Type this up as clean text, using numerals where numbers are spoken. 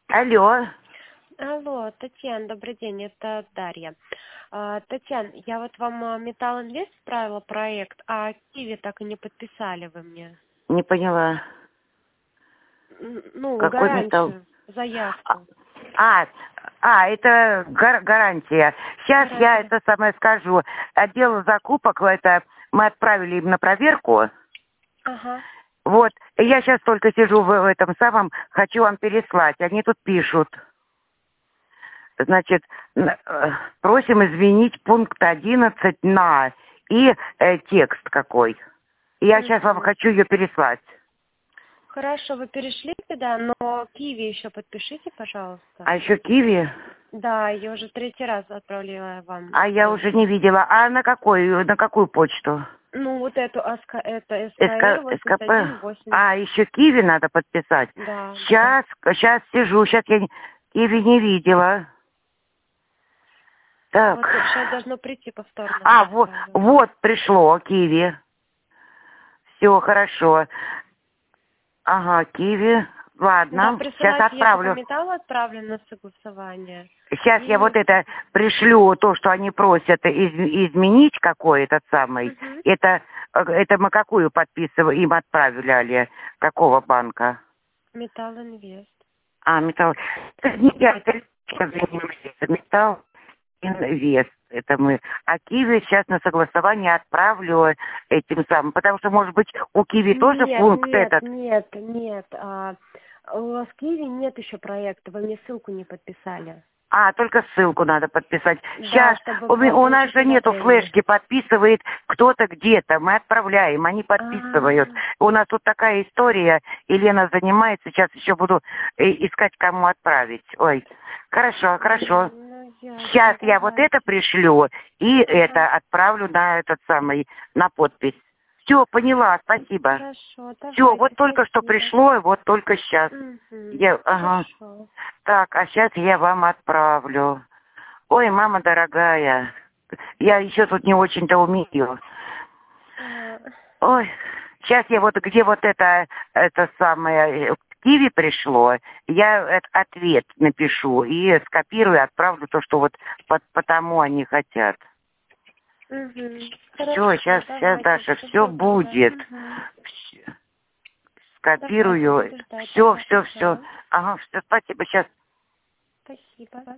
Алло. Алло, Татьяна, добрый день, это Дарья. Татьяна, я вот вам Металл Инвест отправила проект, а Киви так и не подписали вы мне. Не поняла. Ну, Какой металл? гарантию, заявку. Это гарантия. Сейчас Гарантия. я это самое скажу. Отдел закупок, это мы отправили им на проверку. Ага. Вот, я сейчас только сижу в этом самом, хочу вам переслать. Они тут пишут. Значит, просим изменить пункт 11 на и текст какой. Я сейчас вам хочу ее переслать. Хорошо, вы перешлите, да, но Киви еще подпишите, пожалуйста. А еще Киви? Да, я уже 3-й раз отправляла вам. А я уже не видела. А на какую почту? Ну, вот эту, это СКР 8180. А, еще Киви надо подписать? Да. Сейчас сижу, сейчас я Киви не видела. Так. Вот сейчас должно прийти повторно. Вот пришло Киви. Все, хорошо. Ага, Киви. Ладно, Да, сейчас отправлю. Металл отправлен на согласование. Сейчас я вот это пришлю, то, что они просят изменить какой-то самый. Это мы какую подписывали, им отправляли? Какого банка? Металл Инвест. Металл. Это не я, это Металл Инвест. Это мы. А Киви сейчас на согласование отправлю этим самым. Потому что, может быть, у Киви тоже пункт этот. Нет. У вас Киви нет еще проекта, вы мне ссылку не подписали. Только ссылку надо подписать. Да, Сейчас у нас же нету флешки, подписывает кто-то где-то. Мы отправляем, они подписывают. У нас тут такая история. Елена занимается, сейчас еще буду искать, кому отправить. Ой, хорошо. Сейчас я вот это пришлю и это отправлю на этот самый, на подпись. Все, поняла, спасибо. Хорошо, все, вот только что пришло, вот только сейчас. Так, а сейчас я вам отправлю. Ой, мама дорогая, я еще тут не очень-то умею. Ой, сейчас я где вот это самое Киви пришло, я ответ напишу и скопирую, отправлю то, что вот потому они хотят. Все, сейчас, Даша, все будет. Скопирую. Все. Ага, все, спасибо, сейчас. Спасибо.